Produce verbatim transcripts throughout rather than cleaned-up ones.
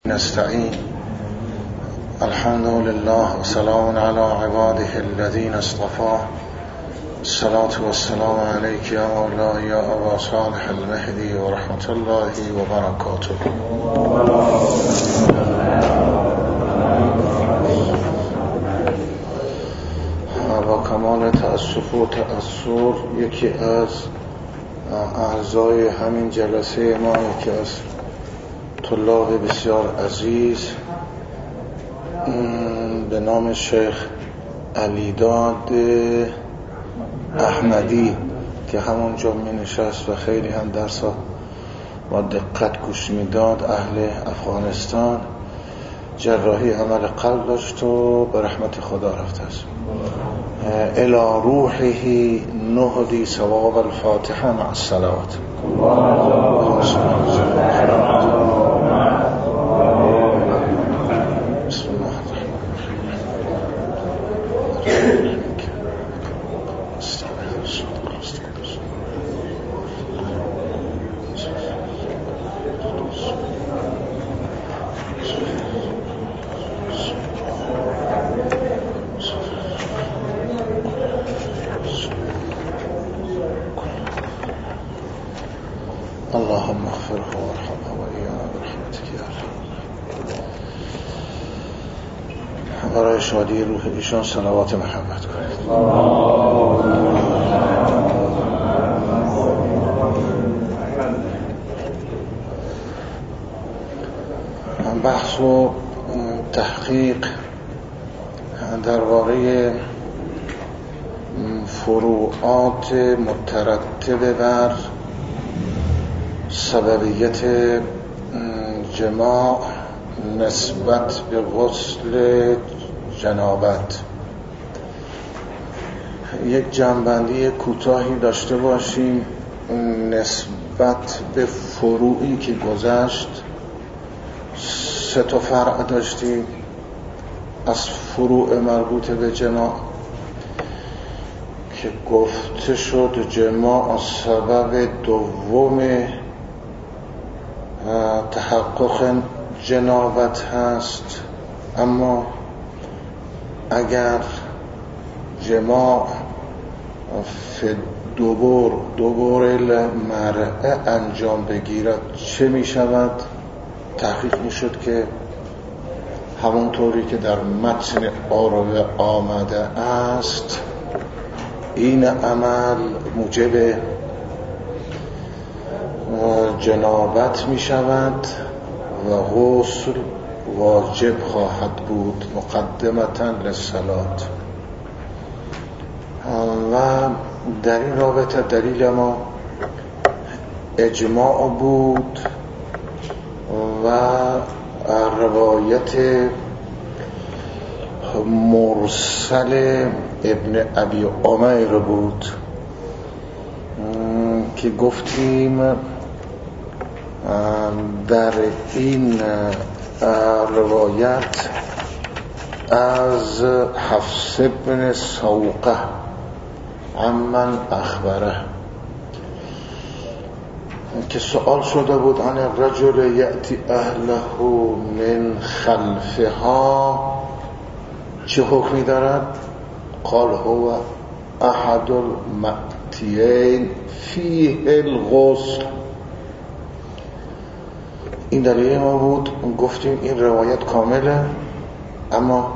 نستعين الحمد لله وسلام على عباده الذين اصطفاه الصلاة والسلام عليك يا مولاي يا أبا صالح المهدي ورحمة الله وبركاته. با کمال تأسف و تأثر یکی از اعضای همین جلسه ما، یکی از طلاب بسیار عزیز به نام شیخ علیداد احمدی که همونجا می نشست و خیلی هم درس با دقت گوش می داد، اهل افغانستان، جراحی عمل قلب داشت و به رحمت خدا رفته است. الى روحه نهدی ثواب الفاتحه مع الصلوات. بسم الله الرحمن الرحیم. اللهم اغفره وارحمه وإيانا برحمتك يا ارحم. برای شادی روح ایشان صلوات محمد کنید. بحث و تحقیق درباره فروعات مترتب بر سببیت جماع نسبت به غسل جنابت یک جنبندی کوتاهی داشته باشیم نسبت به فروعی که گذشت. سه تا فرع داشتیم از فروع مربوط به جماع که گفته شد جماع سبب دوم تحقق جنابت هست، اما اگر جماع فی دوبر دوبر المرأه انجام بگیرد چه می شود؟ تحقیق می شد که همونطوری که در متن آروه آمده است این عمل موجب جنابت می شود و غسل واجب خواهد بود مقدمتا للصلاة. و در این رابطه دلیل ما اجماع بود و روایت مرسل ابن ابی عمیر بود که گفتیم در این روایت از حفص بن سوقه عمن اخبره که سوال شده بود عن الرجل یأتی اهله من خلفها چه حکمی دارد؟ قال هو احد المأتیین فیه الغسل. این دلیل ما بود. گفتیم این روایت کامله، اما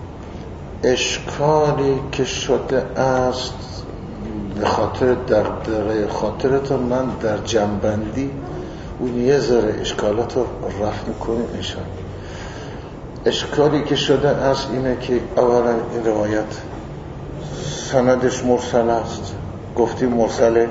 اشکالی که شده است به خاطر در دره خاطرتون من در جنبندی اون یه ذره اشکالات رو رفع میکنیم انشاءالله. اشکالی که شده است اینه که اولا این روایت سندش مرسل است. گفتیم مرسل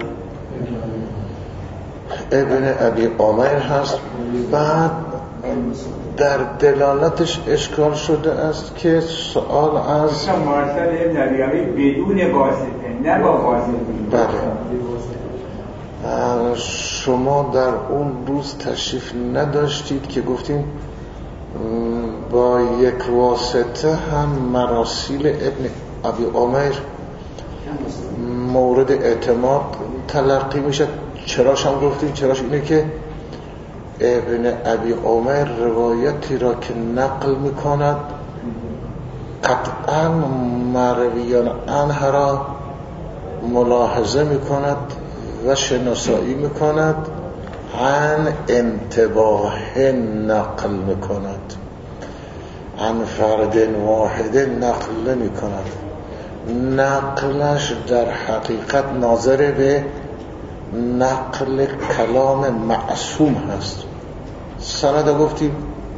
ابن ابی عمیر هست. بعد در دلالتش اشکال شده است که سوال از مرسل ابن ابی عمیر بدون واسطه، نه با واسطه. بله. شما در اون روز تشریف نداشتید که گفتیم با یک واسطه هم مراسیل ابن ابی عمیر مورد اعتماد تلقی میشه. چراش هم گفتیم چراش اینه که ابن ابی عمر روایتی را که نقل می کند قطعا مرویان عنه را ملاحظه می کند و شناسایی می کند، عن انتباه نقل می کند، عن فرد واحد نقل نمی کند. نقلش در حقیقت ناظر به نقل کلام معصوم هست. سند گفتیم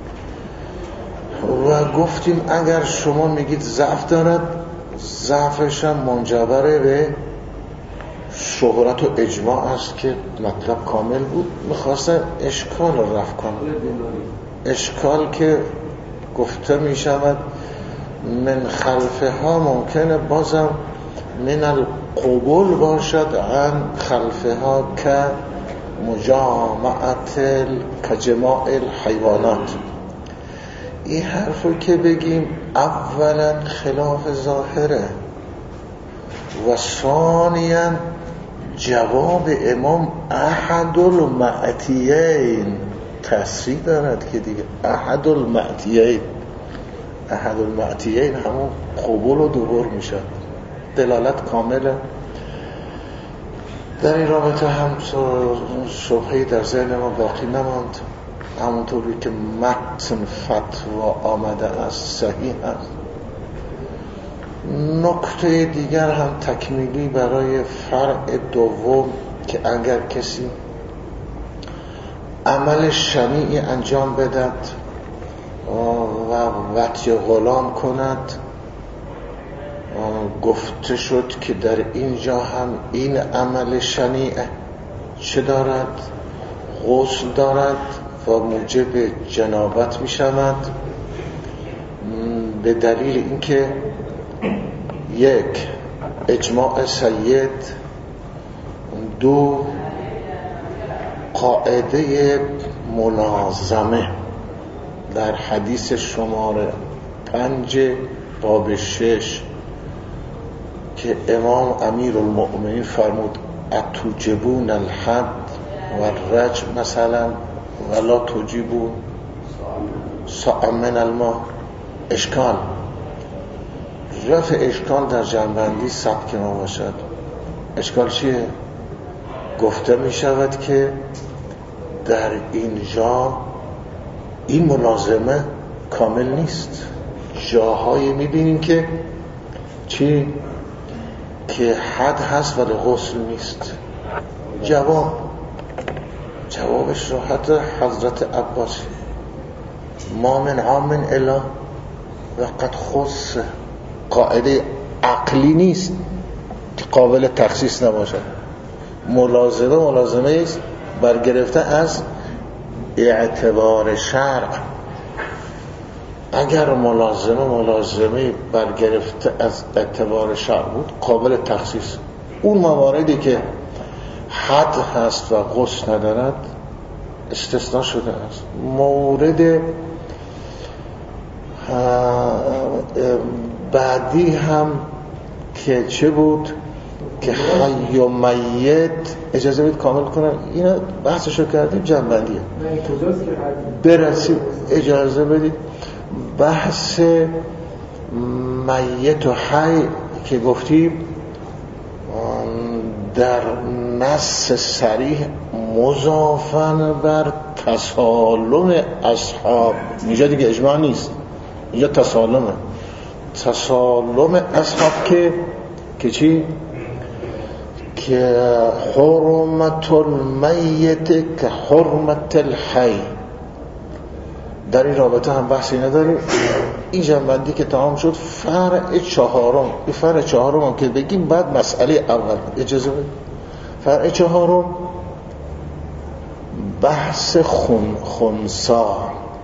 و گفتیم اگر شما میگید ضعف دارد، ضعفش هم منجبر به شهرت و اجماع است که مطلب کامل بود. میخواستن اشکال رو رفع کنن، اشکال که گفته میشود من خلفه ها ممکنه بازم من القبول باشد، عن خلفه ها که مجامعت کجماع الحیوانات. این حرفو که بگیم اولا خلاف ظاهره و ثانیا جواب امام احد المعتیین تصریح دارد که دیگه احد المعتیین احد المعتیین همون قبول و دوبار میشه، دلالت کامله. در این رابطه هم شبهه‌ای در ذهن ما باقی نماند، همونطوری که متن فتوا آمده است صحیح است. نکته دیگر هم تکمیلی برای فرع دوم که اگر کسی عمل شنیعی انجام بدد و وطی غلام کند، گفته شد که در اینجا هم این عمل شنیع چه دارد؟ غسل دارد و موجب جنابت می شود، به دلیل اینکه یک اجماع سید، دو قاعده ملازمه در حدیث شماره پنج باب شش که امام امیر المؤمنین فرمود اتوجبون الحد و رجم مثلا ولا توجبون ساء من الماء. اشکال رفع اشکال در جنبندی سبک ما باشد. اشکال چیه؟ گفته می شود که در اینجا این ملازمه کامل نیست، جاهایی می بینیم که چی؟ که حد هست ولی غسل نیست. جواب جوابش رو حتی حضرت عباس ما من عام الا وقد خص، قاعده عقلی نیست که قابل تخصیص نباشد. ملازمه ملازمه است برگرفته از اعتبار شرع. اگر ملازمه ملازمه برگرفته از اعتبار شرع بود قابل تخصیص. اون مواردی که حد هست و غسل ندارد استثناء شده است. مورد بعدی هم که چه بود که حی و میت، اجازه بدید کامل کنم، اینا بحثشو کردیم جنبندیه برسیم. اجازه بدید بحث میت و حی که گفتیم در نص صریح مضافن بر تسالم اصحاب، اینجا دیگه اجماع نیست، اینجا تسالمه. تسالم اصحاب که که چی؟ که حرمت المیت که حرمت الحی. در این رابطه هم بحثی نداریم. این جنبندی که تمام شد، فرع چهارم، این فرع چهارم هم که بگیم بعد مسئله اول. اجازه بدید فرع چهارم بحث خون خونسا.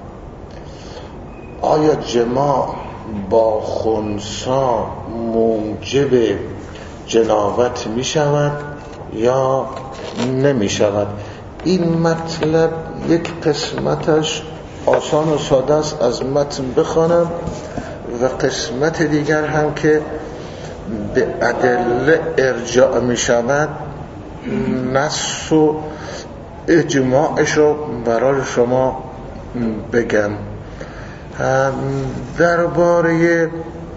آیا جماع با خونسا موجب جنابت می شود یا نمی شود؟ این مطلب یک قسمتش آسان و ساده است، از متن بخوانم، و قسمت دیگر هم که به ادله ارجاع می شود، نص و اجماعش رو برای شما بگم. درباره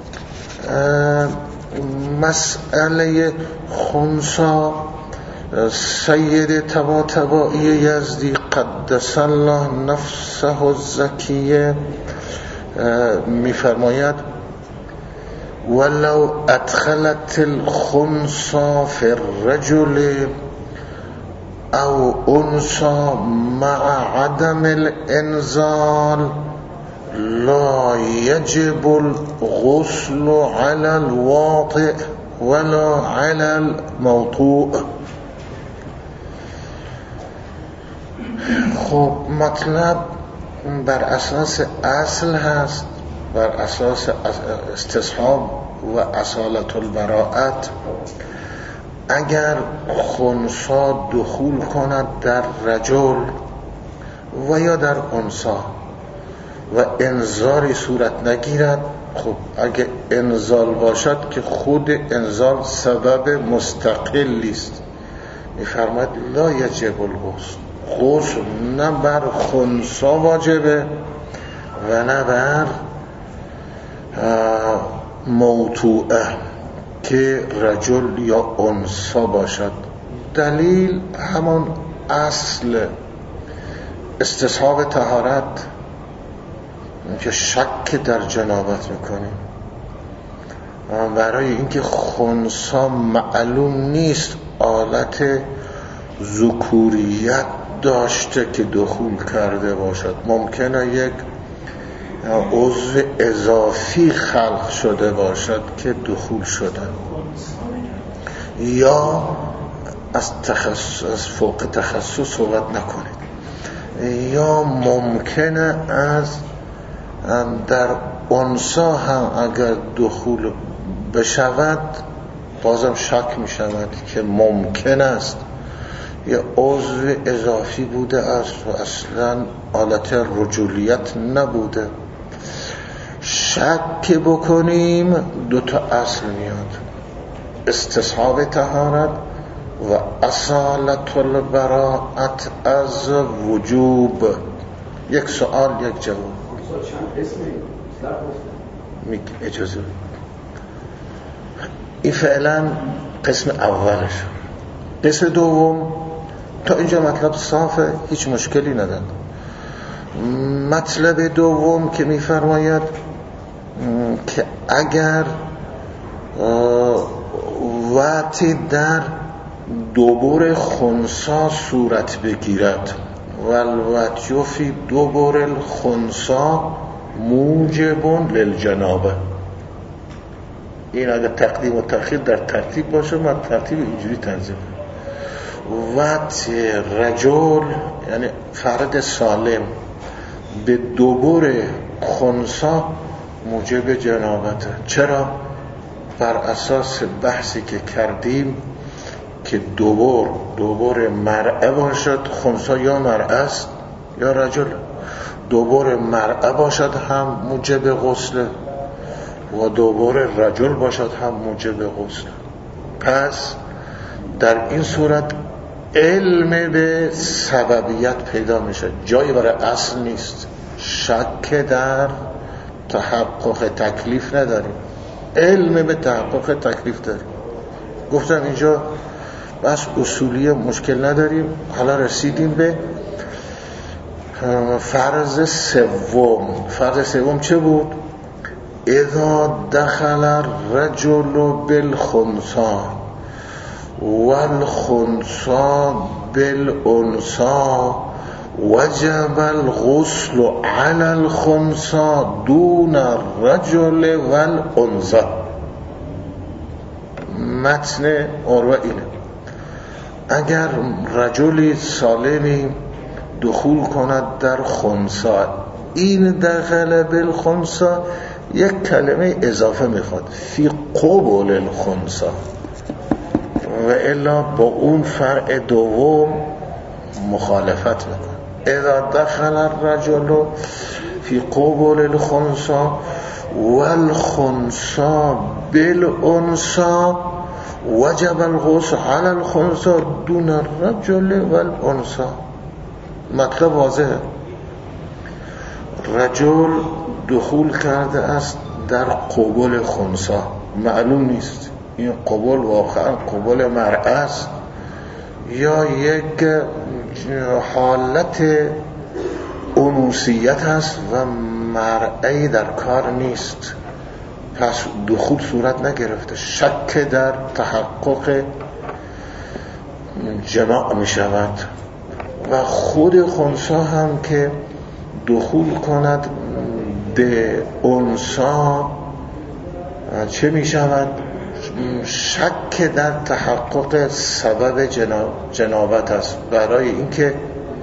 مسئله خنثی سید طباطبایی یزدی قدس الله نفسه الزکیه میفرماید ولو ادخلت الخنثی فی الرجل او انثى مع عدم الانزال لا يجب الغسل على الواطئ ولا على الموطوء. خب مطلب بر اساس اصل هست، بر اساس استصحاب و اصالت البراءت. اگر خنثی دخول کند در رجل و یا در انثی و انزاری صورت نگیرد، خب اگه انزال باشد که خود انزال سبب مستقلی است، میفرماید لا یجب الغسل، غسل نه بر خنثی واجبه و نه بر موطوعه که رجل یا انثی باشد. دلیل همون اصل استصحاب طهارت که شک در جنابت میکنیم. برای اینکه خنثی معلوم نیست آلت ذکوریت داشته که دخول کرده باشد، ممکنه یک عضو اضافی خلق شده باشد که دخول شده، یا از تخصص از فوق تخصص صحبت نکنید، یا ممکنه از در انثی هم اگر دخول بشود بازم شک می شود که ممکن است یه عضو اضافی بوده است و اصلا حالت رجولیت نبوده. شک بکنیم دو تا اصل میاد، استصحاب طهارت و اصالت البراءت از وجوب. یک سوال یک جواب. اجازه این فعلا قسم اولش. قسم دوم تا اینجا مطلب صافه، هیچ مشکلی نداره. مطلب دوم که میفرماید که اگر وقتی در دبر خنثی صورت بگیرد والوطی فی دبر الخنثی موجب للجنابه، این اگر تقدیم و تأخیر در ترتیب باشه من ترتیب اینجوری تنظیم وقتی رجل یعنی فرد سالم به دبر خنثی موجب جنابته. چرا؟ بر اساس بحثی که کردیم که دبر دبر مرأه باشد، خنثی یا مرأه است یا رجل. دبر مرأه باشد هم موجب غسل و دبر رجل باشد هم موجب غسل. پس در این صورت علم به سببیت پیدا میشه، جایی برای اصل نیست، شک در تحقق تکلیف نداریم، علم به تحقق تکلیف داریم. گفتم اینجا بس اصولی مشکل نداریم. حالا رسیدیم به فرض سوم. فرض سوم چه بود؟ اذا دخل الرجل بالخنثی والخنثی بالانثی وجب الغسل على الخنثی دون الرجل والانثی. متن عروه اینه: اگر رجلی سالمی دخول کند در خنثی، این دخل بالخنثی یک کلمه اضافه میخواد، فی قبل الخنثی، و الا با اون فرع دوم مخالفت میکنه. اذا دخل الرجل فی قبل الخنثی والخنثی بالانثی وجب الغسل على الخنثی دون الرجل والانثی. مطلب واضحه. رجل دخول کرده است در قبول خنثی، معلوم نیست این قبول واقعا قبول مرأة است یا یک حالت انوثیت است و مرئی در کار نیست، پس دخول صورت نگرفته. شک در تحقق جماع می شود و خود خنثی هم که دخول کند به انثی چه می شود؟ شک در تحقق سبب جنابت است، برای اینکه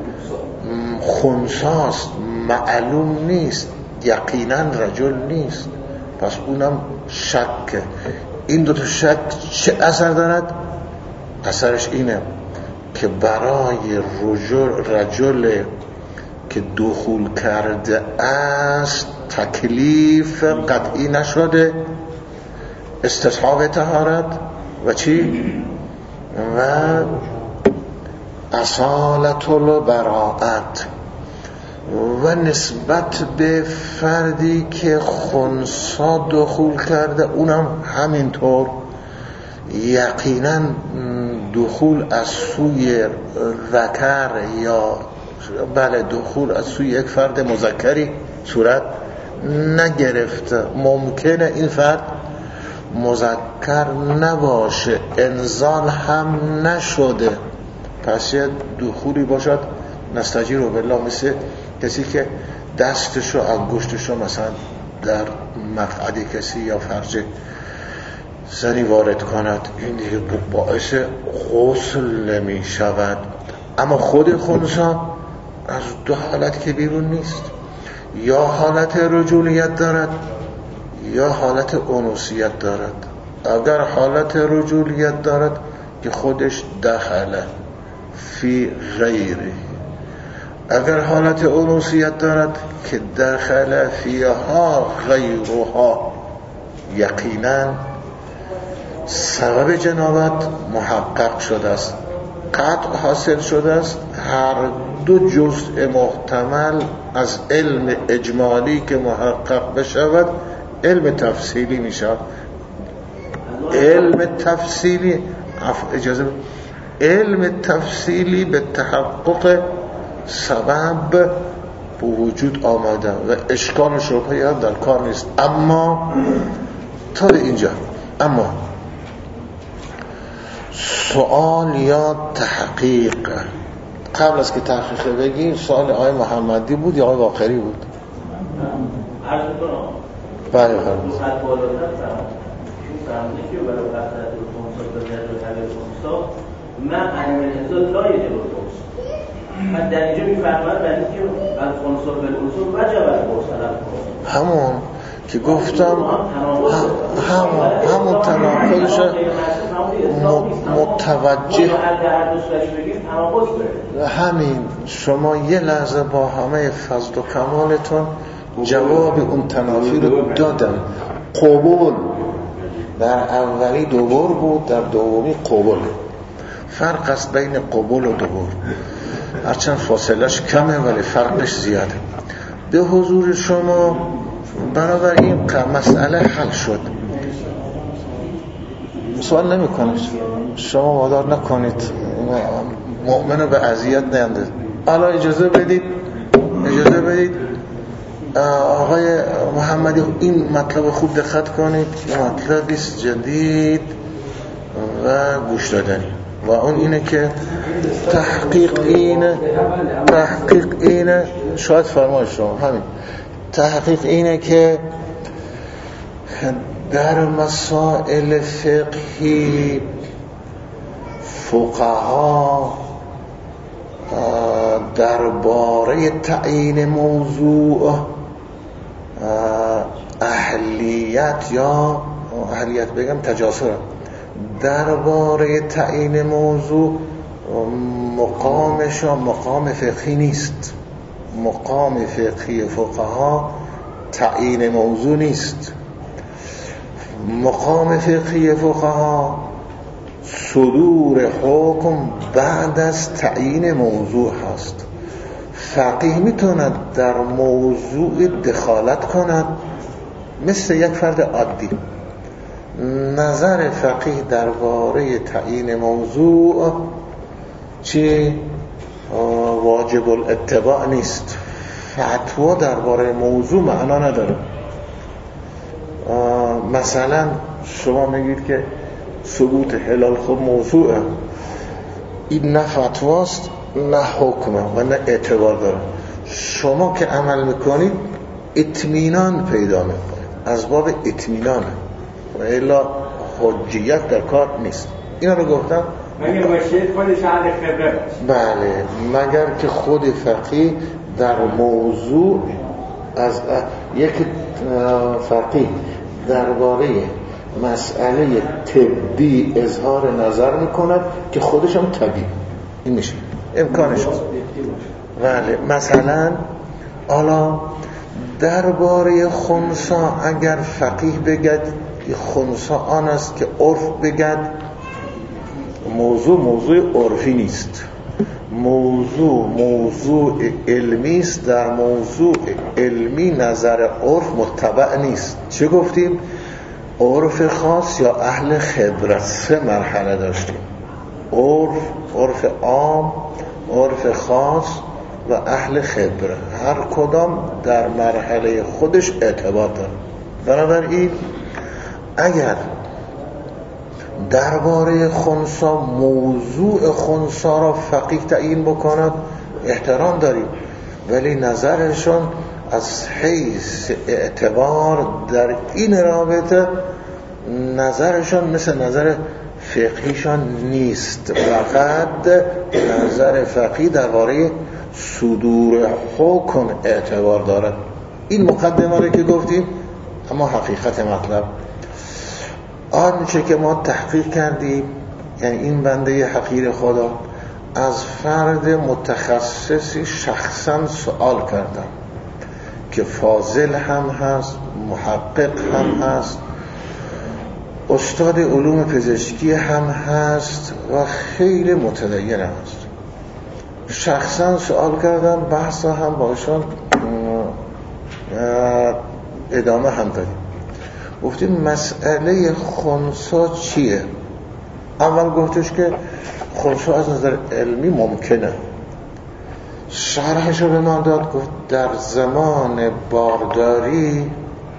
خنثی است، معلوم نیست، یقینا رجل نیست، پس اونم شک. این دو تا شک چه اثر دارد؟ اثرش اینه که برای رجل, رجل که دخول کرده است تکلیف قطعی نشده، استصحاب طهارت و چی؟ و اصالت البراءت و نسبت به فردی که خنثی دخول کرده اونم همینطور یقینا دخول از سوی ذکر یا بله دخول از سوی یک فرد مذکری صورت نگرفته. ممکنه این فرد مذکر نباشه، انزال هم نشده، پس یه دخولی باشد نستجیر و بالله، مثل کسی که دستشو انگشتشو مثلا در مقعد کسی یا فرج زنی وارد کند، این دیگه باعث غسل می شود. اما خود خنثی از دو حالت که بیرون نیست، یا حالت رجولیت دارد یا حالت انوثیت دارد. اگر حالت رجولیت دارد که خودش دخله فی غیره، اگر حالت انوثیت دارد که دخله فیها غیرها، یقینا سبب جنابت محقق شده است، قطع حاصل شده است. هر دو جزء محتمل از علم اجمالی که محقق بشود علم تفصیلی می شود. علم تفصیلی اجازه علم تفصیلی به تحقق سبب به وجود آمده و اشکال و شبهه‌ای هم در کار نیست. اما تا به اینجا، اما سوال یا تحقیق، قبل از که تحقیق بگیم سوال آقای محمدی بود یا آقای باقری بود؟ عرض کنم بله بله صد بالاتر فهمونه که برای قطعت الخنثی و جد الخنثی من انمال لا یجب الغسل. من در اینجا میفرماید در اینکه الخنثی بالغسل وجب الغسل، همون که گفتم همون همون تناقضش متوجه همین. شما یه لحظه با همه فضل و کمالتون جواب اون تنافی رو دادم. قبول در اولی دوبار بود، در دومی قبول. فرق است بین قبول و دوبار، هرچند فاصلش کمه ولی فرقش زیاده. به حضور شما بنابراین مسئله حل شد. سوال نمی کنید شما وادار نکنید مؤمنو به اذیت ننده. حالا اجازه بدید اجازه بدید آقای محمدی این مطلب خوب دقت کنید، این مطلبی است جدید و گوش دادنی و اون اینه که تحقیق اینه تحقیق اینه شاید فرمایش شما همین تحقیق اینه که در مسائل فقهی فقها درباره تعیین موضوع اهلیت یا اهلیت بگم تجاسر، درباره تعیین موضوع مقامش مقام فقهی نیست. مقام فقهی فقها تعیین موضوع نیست. مقام فقهی فقها صدور حکم بعد از تعیین موضوع هست. فقیه میتوند در موضوع دخالت کند مثل یک فرد عادی. نظر فقیه درباره تعیین موضوع چی واجب الاتباع نیست. فتوا درباره موضوع معنا نداره. مثلا شما میگید که ثبوت حلال خب موضوعه، این نه فتواست نه حکمه و نه اعتبار داره. شما که عمل میکنید اطمینان پیدا میکنید، از باب اطمینانه و الا حجیت در کار نیست. اینا رو گفتم مگر باشید خودش اهل خبره باشه. بله، مگر که خود فقیه در موضوع از یک فقیه درباره مسئله طبی اظهار نظر میکند که خودش هم طبیب، این میشه امکانش هست. بله، مثلا حالا درباره خنثی اگر فقیه بگد خنثی آن است که عرف بگد، موضوع موضوع عرفی نیست، موضوع موضوع علمی است. در موضوع علمی نظر عرف متبع نیست. چه گفتیم؟ عرف خاص یا اهل خبرت، سه مرحله داشتیم: عرف، عرف عام، عرف خاص و اهل خبره. هر کدام در مرحله خودش اعتبار داره. بنابراین اگر درباره خنثی موضوع خنثی را فقیه تعیین بکند احترام داریم، ولی نظرشون از حیث اعتبار در این رابطه نظرشون مثل نظر فقهیشان نیست. فقط نظر فقهی درباره صدور حکم اعتبار دارد. این مقدمه رو که گفتیم، اما حقیقت مطلب آنچه که ما تحقیق کردیم، یعنی این بنده حقیر خدا از فرد متخصصی شخصا سوال کردم که فاضل هم هست، محقق هم هست، استاد علوم پزشکی هم هست و خیلی متدین هم هست. شخصا سوال کردم، بحث هم باشون ادامه هم داریم. گفتیم مسئله خنثی چیه؟ اول گفتش که خنثی از نظر علمی ممکنه. شرحش رو به من داد، گفت در زمان بارداری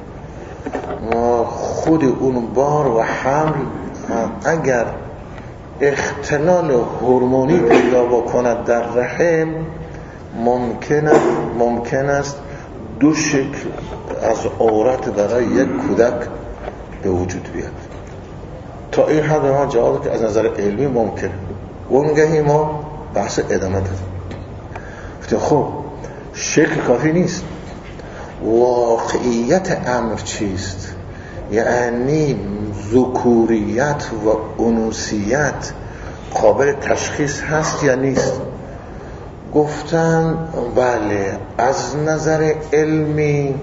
خود اون بار و حمل اگر اختلال هورمونی پیدا بکند در رحم، ممکن است ممکن است دو شکل از عورت برای یک کودک به وجود بیاد. تا این حد ما جواب که از نظر علمی ممکنه. اونگهی ما بحث ادامه دادیم. گفتیم خب شکل کافی نیست، واقعیت امر چیست؟ یعنی ذکوریت و انوثیت قابل تشخیص هست یا نیست؟ گفتن بله، از نظر علمی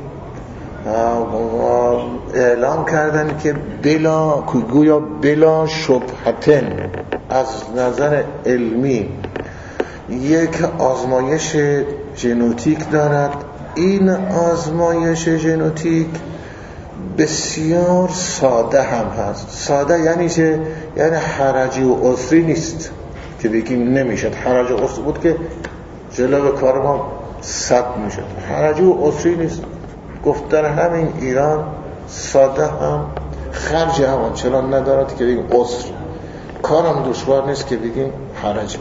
اعلام کردن که بلا گویا بلا شبهتن از نظر علمی یک آزمایش ژنتیک دارد. این آزمایش ژنتیک بسیار ساده هم هست. ساده یعنی چه؟ یعنی حرجی و عسری نیست که بگیم نمیشد. حرج و عسر بود که جلو کار ما صد میشد. حرجی و عسری نیست. گفت در همین ایران ساده هم خرج هم چنان ندارد که بگیم عسر. کارم دشوار نیست که بگیم حرج.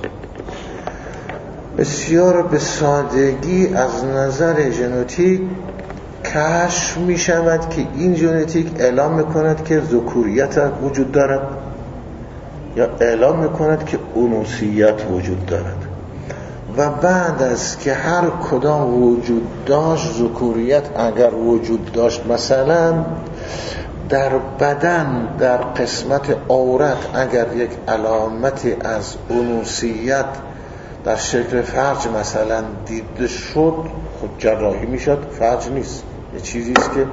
بسیار به سادگی از نظر ژنتیک کشف می شود که این ژنتیک اعلام میکند که ذکوریت وجود دارد یا اعلام میکند که انوثیت وجود دارد. و بعد از که هر کدام وجود داشت، ذکوریت اگر وجود داشت، مثلا در بدن در قسمت عورت اگر یک علامتی از انوثیت در شکل فرج مثلا دیده شد، خود جراحی میشد، فرج نیست، یه چیزی است که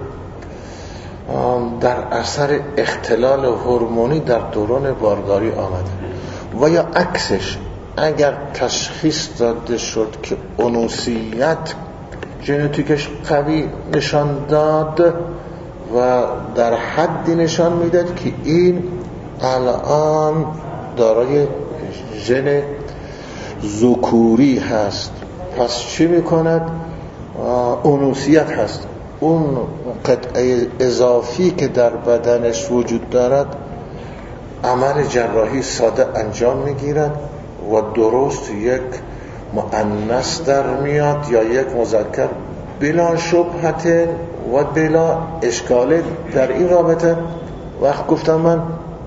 در اثر اختلال هورمونی در دوران بارداری آمده. و یا عکسش، اگر تشخیص داده شد که انوثیت ژنتیکش قوی نشان داد و در حدی نشان میداد که این الان دارای ژن ذکوری هست، پس چی میکند؟ انوثیت هست. اون قطعه اضافی که در بدنش وجود دارد عمل جراحی ساده انجام میگیرد و درست یک مؤنث در میاد یا یک مذکر بلا شبهت و بلا اشکال. در این رابطه وقت گفتم من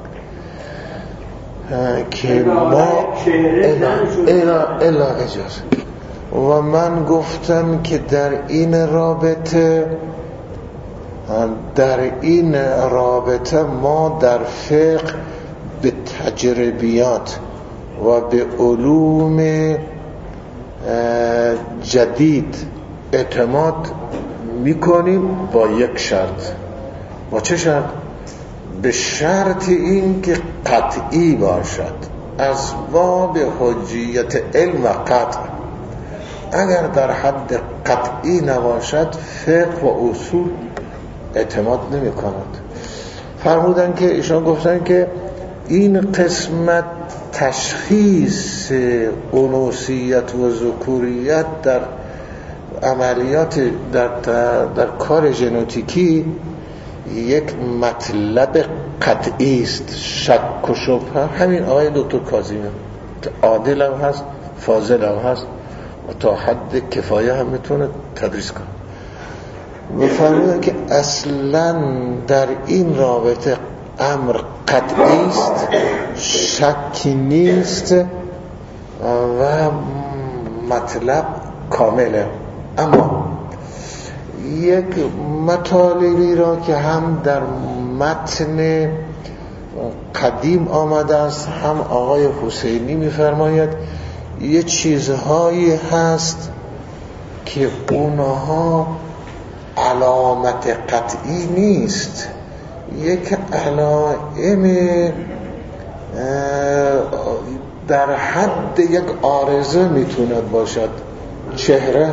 که ما الا الا اجازه و من گفتم که در این رابطه در این رابطه ما در فقه به تجربیات و به علوم جدید اعتماد میکنیم با یک شرط. با چه شرط؟ به شرط این که قطعی باشد، از باب حجیت علم و قطع. اگر در حد قطعی نباشد فقه و اصول اعتماد نمی کند. فرمودن که ایشان گفتن که این قسمت تشخیص انوثیت و ذکوریت در عملیات در, در, در کار ژنتیکی یک مطلب قطعی است، شک و شبهه. همین آقای دکتر کاظمی عادل هم هست، فاضل هم هست و تا حد کفایه هم میتونه تدریس کنه. و فرمودن که اصلا در این رابطه امر قطعی است، شکی نیست و مطلب کامله. اما یک مطالبی را که هم در متن قدیم آمده است هم آقای حسینی می‌فرماید، یه چیزهایی هست که اونها علامت قطعی نیست، یک علائم در حد یک عارضه میتوند باشد. چهره،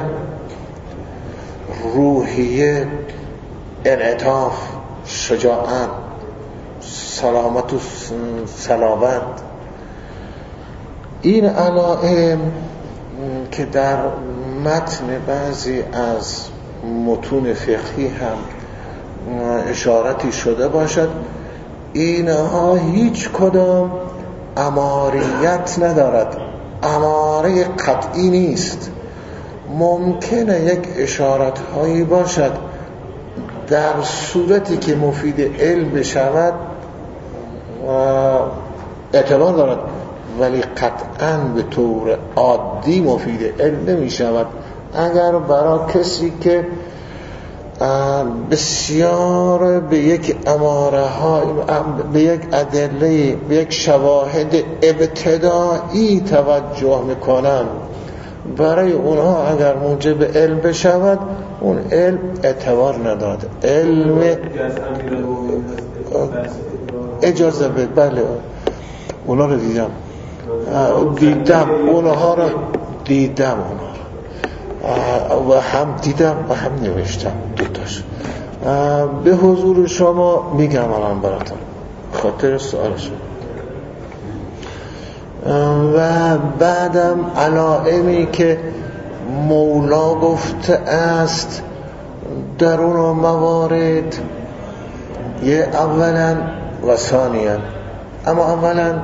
روحیه، انعطاف، شجاعت، سلامت و سلامت. این علائم که در متن بعضی از متون فقهی هم اشارتی شده باشد، اینها هیچ کدام اماریت ندارد، اماره قطعی نیست. ممکنه یک اشارت هایی باشد در صورتی که مفید علم بشود اعتبار دارد، ولی قطعاً به طور عادی مفید علم نمی شود. اگر برای کسی که بسیار به یک اماره ها، به یک ادله، به یک شواهد ابتدایی توجه میکنن، برای اونها اگر موجب علم بشود اون علم اعتبار ندارد. علم اجازه به بله اونا رو دیدم دیدم اونها رو دیدم اونها و هم دیدم و هم نوشتم دوتاش. به حضور شما میگم الان براتون خاطر سوالشون. و بعدم علائمی که مولا گفته است در اون موارد، یه اولا و ثانیا. اما اولا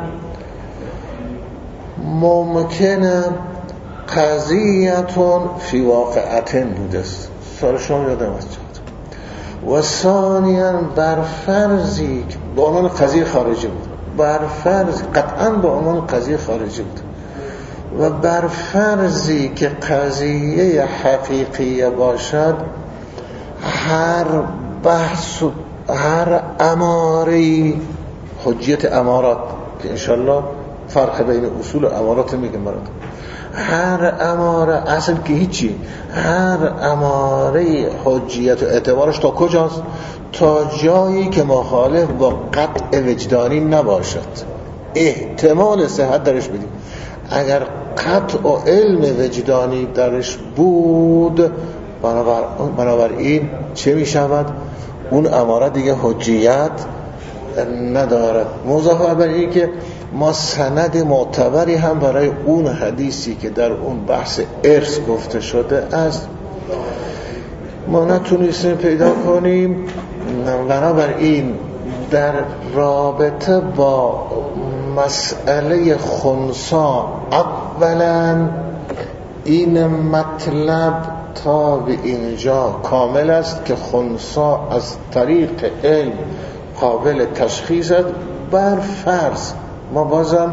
ممکنه قضیتون فی واقعتن بوده است، سال شما یادم است. و ثانیا بر فرضی که به عنوان قضیه خارجی بود، بر فرض قطعا به عنوان قضیه خارجی بود و بر فرضی که قضیه حقیقی باشد، هر بحث و هر اماری، حجیت امارات که انشالله فرق بین اصول و امارات میگم برات، هر اماره اصل که هیچی، هر اماره حجیت و اعتبارش تا کجاست؟ تا جایی که مخالف با قطع وجدانی نباشد، احتمال صحت درش بدیم. اگر قطع و علم وجدانی درش بود، بنابر بنابراین چه می شود؟ اون اماره دیگه حجیت ندارد. مضافه بر این که ما سند معتبری هم برای اون حدیثی که در اون بحث ارث گفته شده است ما نتونستیم پیدا کنیم. بنابراین در رابطه با مسئله خنثی اولا این مطلب تا به اینجا کامل است که خنثی از طریق علم قابل تشخیص است. بر فرض ما بازم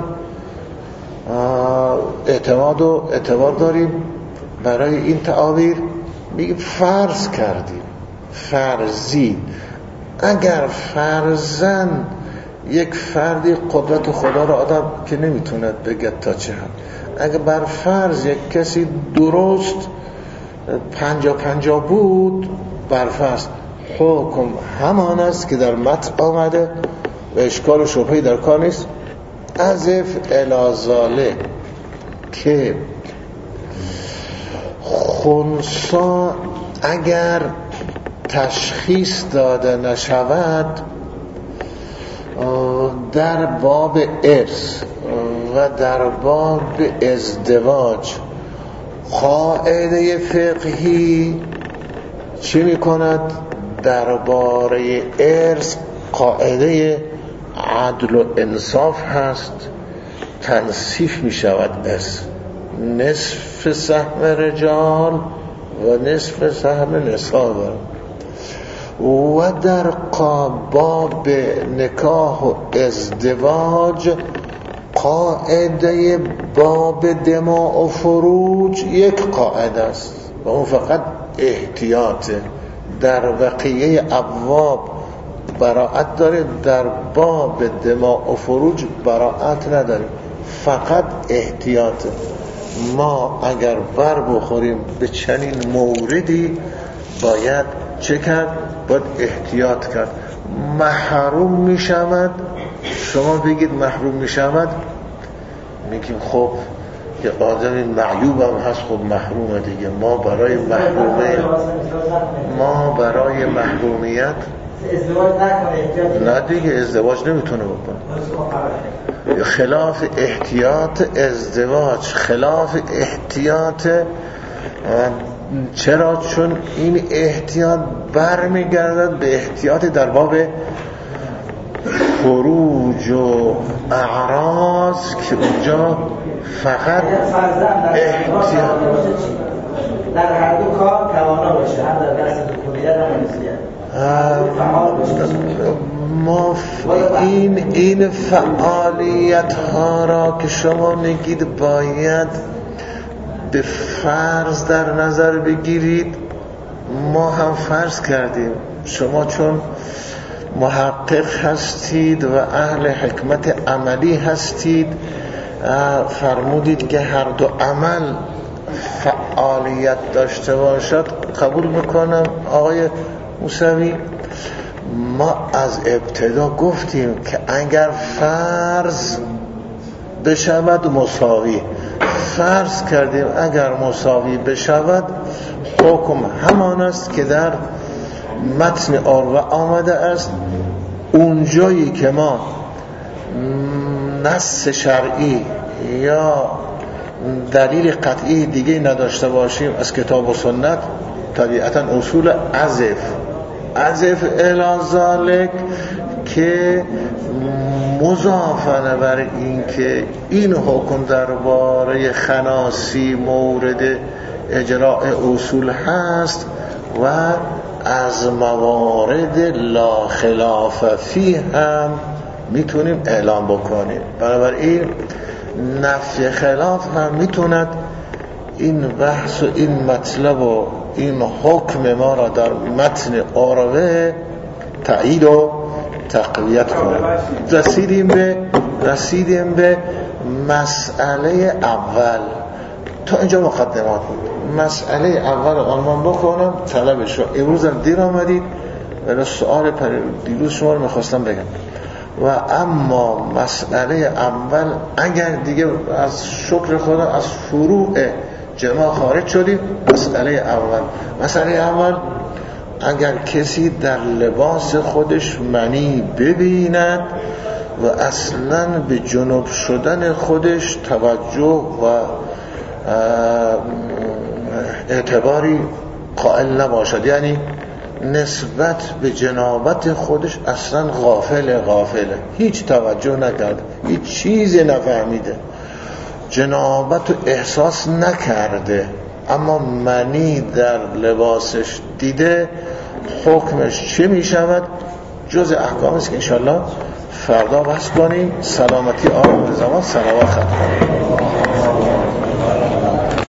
اعتماد و اعتبار داریم برای این تعابیر، میگیم فرض کردیم، فرضی. اگر فرضاً یک فردی قدرت خدا را آدم که نمیتوند بگه تا چه حد، اگر بر فرض یک کسی درست پنجا پنجا بود، بر فرض حکم همان است که در متن آمده و اشکال و شبهه‌ای در کار نیست. اضف الی ذالک که خنثی اگر تشخیص داده نشود در باب ارث و در باب ازدواج قاعده فقهی چی می کند؟ درباره ارث قاعده عدل و انصاف هست، تنصیف می شود ارث، نصف سهم رجال و نصف سهم نساء. و در باب نکاح و ازدواج قاعده باب دماء و فروج یک قاعده است و اون فقط احتیاطه. در بقیه ابواب براءت داره، در باب دماء و فروج براءت نداره، فقط احتیاطه. ما اگر بر بخوریم به چنین موردی باید چه کرد؟ باید احتیاط کرد. محروم می شود، شما بگید محروم می شود، میگیم خب یه آدمی معیوب هم هست، خب محرومه دیگه. ما برای محرومه ما برای محرومیت ازدواج نکنه، نه دیگه ازدواج نمیتونه بکنه. خلاف احتیاط ازدواج، خلاف احتیاط. چرا؟ چون این احتیاط برمیگردد به احتیاط در باب فروج و اعراض که اونجا فقط احتیاط در هر دو کار توانا باشه، هم در دست کلیت هم نسبیت ما این این فعالیت ها را که شما میگید باید به فرض در نظر بگیرید. ما هم فرض کردیم، شما چون محقق هستید و اهل حکمت عملی هستید فرمودید که هر دو عمل فعالیت داشته باشد. قبول میکنم آقای موسوی. ما از ابتدا گفتیم که اگر فرض بشود مساوی، فرض کردیم اگر مساوی بشود حکم همان است که در متن عروه آمده است. اونجایی که ما نص شرعی یا دلیل قطعی دیگه نداشته باشیم از کتاب و سنت، طبیعتا اصول عزف عزف الی ذالک که مضافن بر این که این حکم درباره خناسی مورد اجراء اصول هست و از موارد لا خلاف فی هم میتونیم اعلام بکنیم. بنابراین نفی خلاف هم میتوند این بحث و این مطلب و این حکم ما را در متن عروه تایید و تقویت کنه. رسیدیم به رسیدیم به مسئله اول. تا اینجا مقدمات بود. مسئله اول عنوان بکنم طلبش رو. امروز هم دیر آمدید ولی سؤال دیروز شما رو میخواستم بگم. و اما مسئله اول اگر دیگه از شکر خدا از فروع جماع خارج شدیم، مسئله اول مسئله اول اگر کسی در لباس خودش منی ببیند و اصلا به جنوب شدن خودش توجه و اعتباری قائل نباشد، یعنی نسبت به جنابت خودش اصلا غافل غافله هیچ توجه نکرده، هیچ چیزی نفهمیده، جنابت رو احساس نکرده، اما منی در لباسش دیده، حکمش چه می شود؟ جز احکام است که انشاءالله فردا بحث کنیم. سلامتی آرام زمان صلوات ختم کنیم.